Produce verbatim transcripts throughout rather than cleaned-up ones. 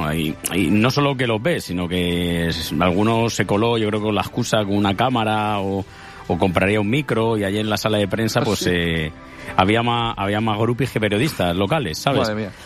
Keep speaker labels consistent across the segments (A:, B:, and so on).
A: bueno, y, y no solo que los ves, sino que es, algunos se coló, yo creo que con la excusa con una cámara o, o compraría un micro, y allí en la sala de prensa pues eh, había más había más grupis que periodistas locales, ¿sabes?
B: Madre mía.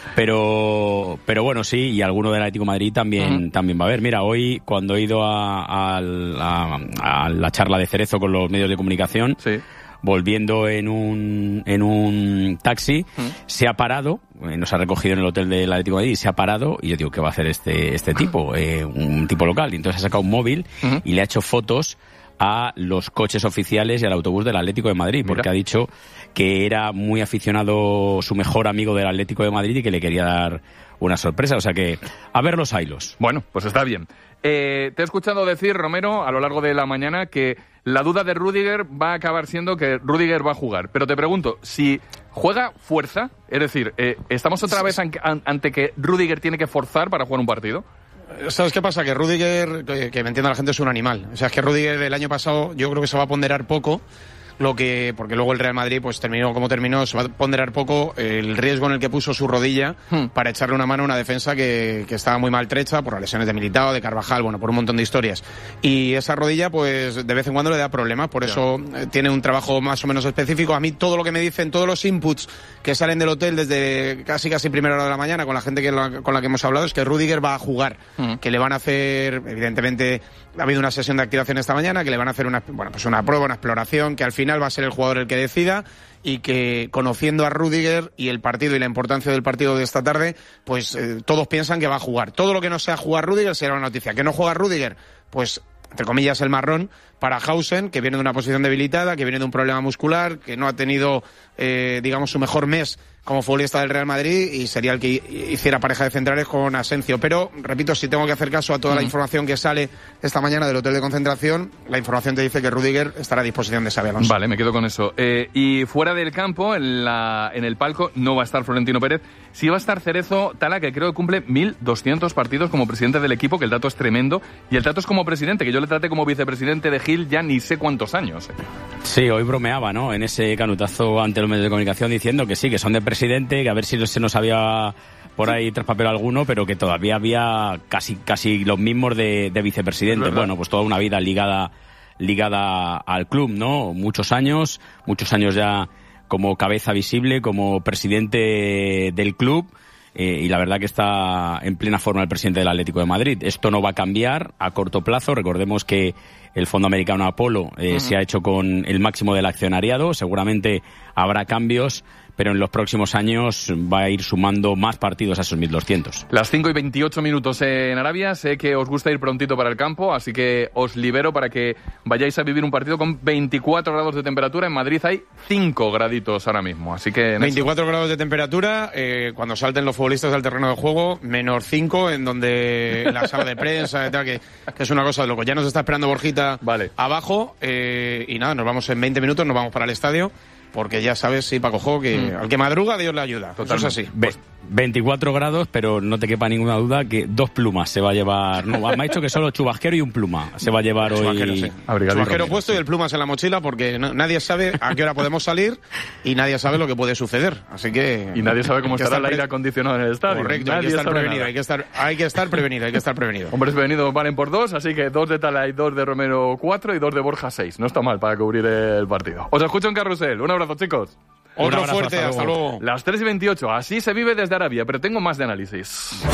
A: Pero pero bueno, sí, y alguno del Atlético de Madrid también, uh-huh. también va a haber. Mira, hoy cuando he ido a, a, a, a la charla de Cerezo con los medios de comunicación,
B: sí.
A: volviendo en un en un taxi, uh-huh. se ha parado, eh, nos ha recogido en el hotel del Atlético de Madrid y se ha parado, y yo digo, ¿qué va a hacer este este tipo? Eh, un tipo local. Y entonces ha sacado un móvil uh-huh. y le ha hecho fotos a los coches oficiales y al autobús del Atlético de Madrid, porque Mira. ha dicho que era muy aficionado, su mejor amigo del Atlético de Madrid, y que le quería dar una sorpresa. O sea que, a ver los hilos.
B: Bueno, pues está bien. Eh, te he escuchado decir, Romero, a lo largo de la mañana, que la duda de Rüdiger va a acabar siendo que Rüdiger va a jugar. Pero te pregunto, si juega fuerza, es decir, eh, ¿estamos otra vez an- an- ante que Rüdiger tiene que forzar para jugar un partido?
C: ¿Sabes qué pasa? Que Rüdiger, que, que me entienda la gente, es un animal. O sea, es que Rüdiger el año pasado yo creo que se va a ponderar poco, lo que porque luego el Real Madrid pues terminó como terminó, se va a ponderar poco el riesgo en el que puso su rodilla hmm. para echarle una mano a una defensa que, que estaba muy maltrecha por las lesiones de Militao, de Carvajal, bueno, por un montón de historias. Y esa rodilla pues de vez en cuando le da problemas, por eso yeah. tiene un trabajo más o menos específico. A mí todo lo que me dicen, todos los inputs que salen del hotel desde casi casi primera hora de la mañana con la gente que la, con la que hemos hablado, es que Rüdiger va a jugar, hmm. que le van a hacer, evidentemente ha habido una sesión de activación esta mañana, que le van a hacer una, bueno, pues una prueba, una exploración, que al final va a ser el jugador el que decida, y que conociendo a Rüdiger y el partido y la importancia del partido de esta tarde, pues eh, todos piensan que va a jugar. Todo lo que no sea jugar Rüdiger será una noticia. Que no juega Rüdiger, pues entre comillas el marrón para Hausen, que viene de una posición debilitada, que viene de un problema muscular, que no ha tenido, eh, digamos, su mejor mes como futbolista del Real Madrid, y sería el que hiciera pareja de centrales con Asensio. Pero, repito, si tengo que hacer caso a toda uh-huh. la información que sale esta mañana del hotel de concentración, la información te dice que Rüdiger estará a disposición de Xabi Alonso.
B: Vale, me quedo con eso. Eh, y fuera del campo, en, la, en el palco, no va a estar Florentino Pérez. Sí va a estar Cerezo Tala, que creo que cumple mil doscientos partidos como presidente del equipo, que el dato es tremendo. Y el dato es como presidente, que yo le traté como vicepresidente de Gil ya ni sé cuántos años. Eh.
A: Sí, hoy bromeaba, ¿no?, en ese canutazo ante los medios de comunicación, diciendo que sí, que son de presidente, que a ver si se nos había por ahí traspapelado alguno, pero que todavía había casi casi los mismos de, de vicepresidente. Bueno, pues toda una vida ligada ligada al club, ¿no? Muchos años, muchos años ya como cabeza visible, como presidente del club. Eh, y la verdad que está en plena forma el presidente del Atlético de Madrid. Esto no va a cambiar a corto plazo. Recordemos que el Fondo Americano Apolo eh, uh-huh. se ha hecho con el máximo del accionariado. Seguramente habrá cambios, pero en los próximos años va a ir sumando más partidos a esos mil doscientos.
B: Las cinco y veintiocho minutos en Arabia. Sé que os gusta ir prontito para el campo, así que os libero para que vayáis a vivir un partido con veinticuatro grados de temperatura. En Madrid hay cinco graditos ahora mismo, así que...
C: veinticuatro grados de temperatura, eh, cuando salten los futbolistas del terreno de juego, menos cinco, en donde la sala de prensa, y tal, que, que es una cosa de loco. Ya nos está esperando Borjita
B: vale.
C: abajo, eh, y nada, nos vamos en veinte minutos, nos vamos para el estadio. Porque ya sabes, sí, Paco Jo, que mm. al que madruga Dios le ayuda. Total, eso es así.
A: Ve, veinticuatro grados, pero no te quepa ninguna duda que dos plumas se va a llevar. No, me ha dicho que solo chubasquero y un pluma se va a llevar hoy.
C: Chubasquero, sí. Chubasquero puesto y el plumas en la mochila, porque no, nadie sabe a qué hora podemos salir y nadie sabe lo que puede suceder. Así que...
B: Y nadie sabe cómo estará el aire acondicionado en el estadio.
C: Correcto,
B: nadie
C: hay que estar prevenido, hay que estar, hay que estar prevenido, hay que estar prevenido.
B: Hombres prevenidos valen por dos, así que dos de Tala y dos de Romero cuatro y dos de Borja seis. No está mal para cubrir el partido. Os escucho en Carrusel. Un abrazo, chicos.
C: Otro abrazo, fuerte, hasta, hasta luego. luego.
B: Las tres y veintiocho, así se vive desde Arabia, pero tengo más de análisis.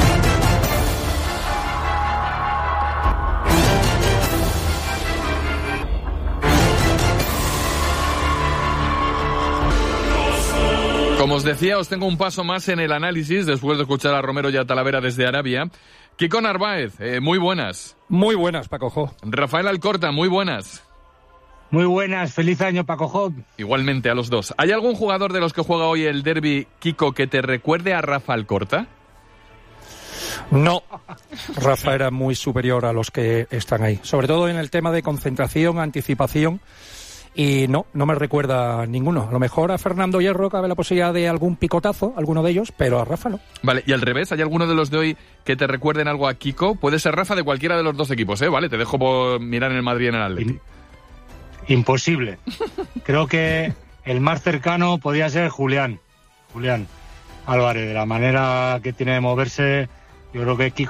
B: Como os decía, os tengo un paso más en el análisis, después de escuchar a Romero y a Talavera desde Arabia. Kiko Narváez, eh, muy buenas.
D: Muy buenas, Paco Jo.
B: Rafael Alcorta, muy buenas.
D: Muy buenas, feliz año, Paco Jo.
B: Igualmente a los dos. ¿Hay algún jugador de los que juega hoy el derbi, Kiko, que te recuerde a Rafa Alcorta?
D: No, Rafa era muy superior a los que están ahí, sobre todo en el tema de concentración, anticipación, y no, no me recuerda a ninguno. A lo mejor a Fernando Hierro cabe la posibilidad de algún picotazo, alguno de ellos, pero a Rafa no.
B: Vale, y al revés, ¿hay alguno de los de hoy que te recuerden algo a Kiko? Puede ser Rafa de cualquiera de los dos equipos, ¿eh? Vale, te dejo por mirar en el Madrid y en el Atleti.
E: Imposible. Creo que el más cercano podía ser Julián. Julián Álvarez, de la manera que tiene de moverse, yo creo que Kiko